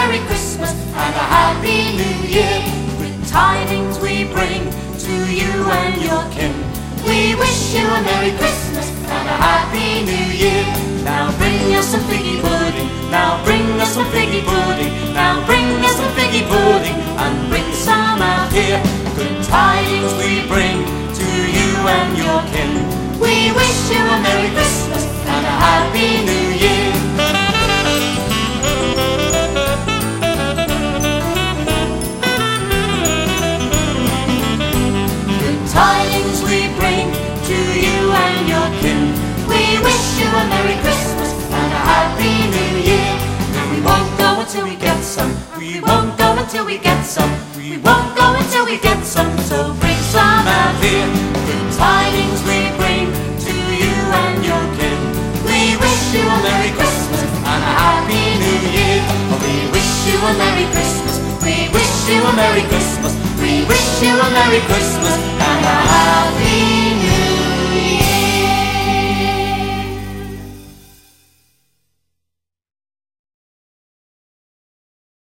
Merry Christmas and a Happy New Year. Good tidings we bring to you and your kin. We wish you a Merry Christmas and a Happy New Year. Now bring us some figgy pudding, now bring us some figgy pudding, now bring us some figgy pudding, and bring some out here. Good tidings we bring to you and your kin. We wish you a Merry Christmas and a Happy New Year. Good tidings we bring to you and your kin. We wish you a Merry Christmas and a Happy New Year. We won't go until we get some. We won't go until we get some. We won't go until we get some. So bring some out here. Good tidings we bring to you and your kin. We wish you a Merry Christmas and a Happy New Year. We wish you a Merry Christmas. We wish you a Merry Christmas. We wish you a Merry Christmas and a Happy